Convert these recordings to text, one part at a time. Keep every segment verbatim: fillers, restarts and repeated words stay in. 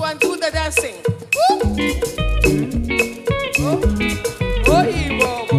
and do the dancing. Woo! Oh, oh, Igbo.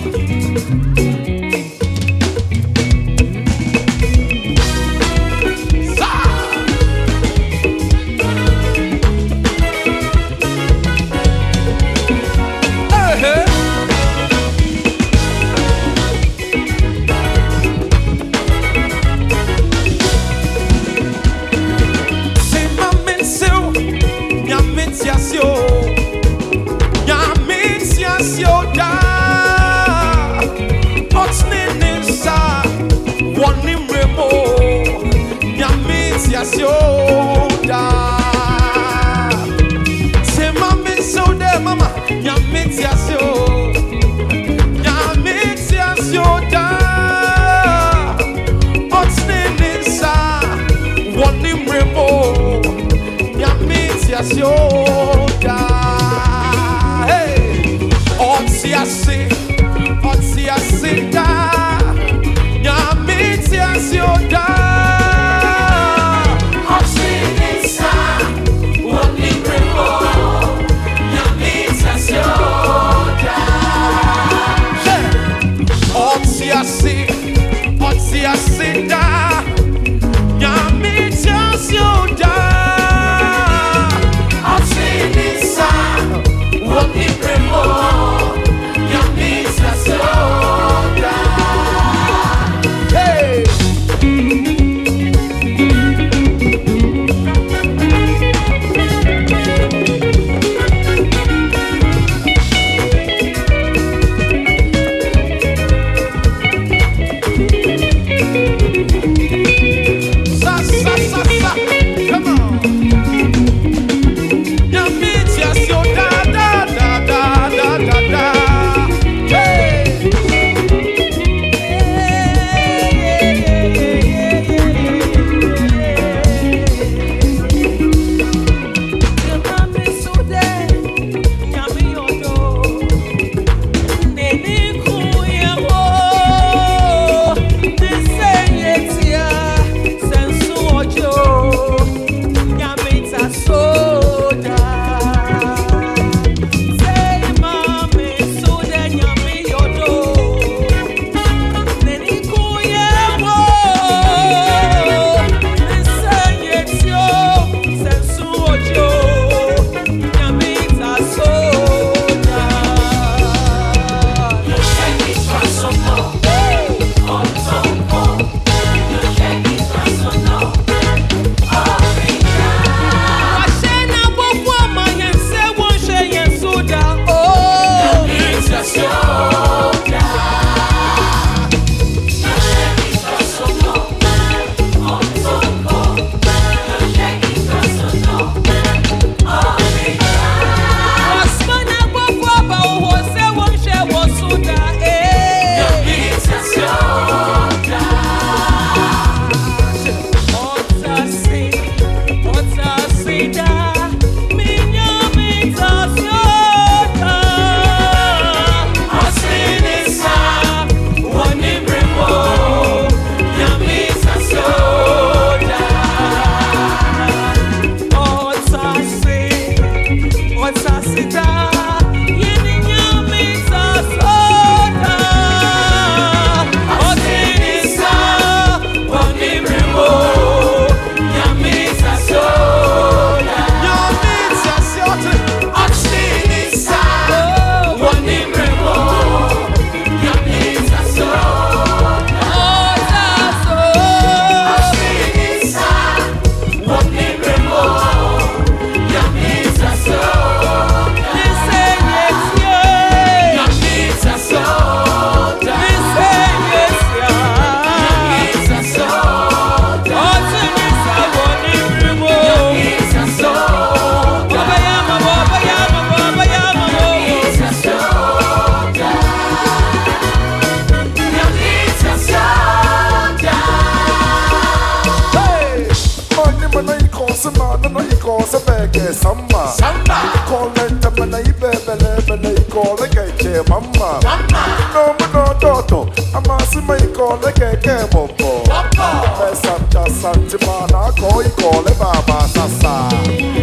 Samba, Samba. Call it the man I bebe, I call it a mama. No, no, Toto. I'm asking my call it a bobo. Mess up just Santimana, call it call it Baba Sasa. Everybody.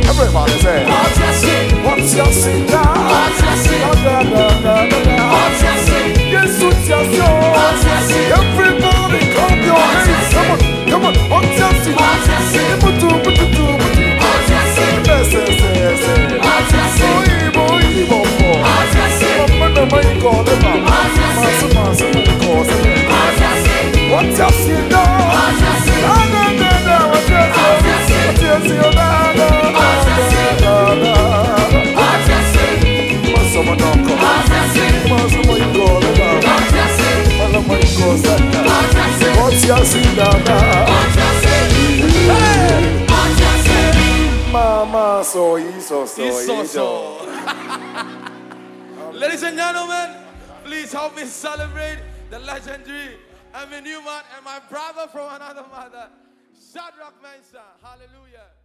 Everybody say, What's your sin? what's your sin now? What's your sin? Da, da, da, da, da. What's your sin? Yes, what's your sin? What's your sin? Everybody clap your hands. Come on, come on. What's your sin? What's your sin? Butu, butu, butu, butu. What's your sin? Yes, yes, yes, yes. What's your sin? Boy, boy, boy, boy. What's your sin? Mama, na mai call them up. What's your sin? Masa, masa, mai call them up. What's your sin? What's your sin now? What's your sin? Ah, na, na, na. What's your sin? What's your sin? What's your sin? Na, na, na, na, na. What's your sin? Masa, ma, na, come. What's your sin? Masa, mai call them up. What's your sin? Mala, mai call them up. What's your sin? What's your sin now? What's your sin? Hey! What's your sin? Mama, so so so He's so so. Ladies and gentlemen, please help me celebrate the legendary Emmy Newman and my brother from another mother, Shadrach Mensah. Hallelujah.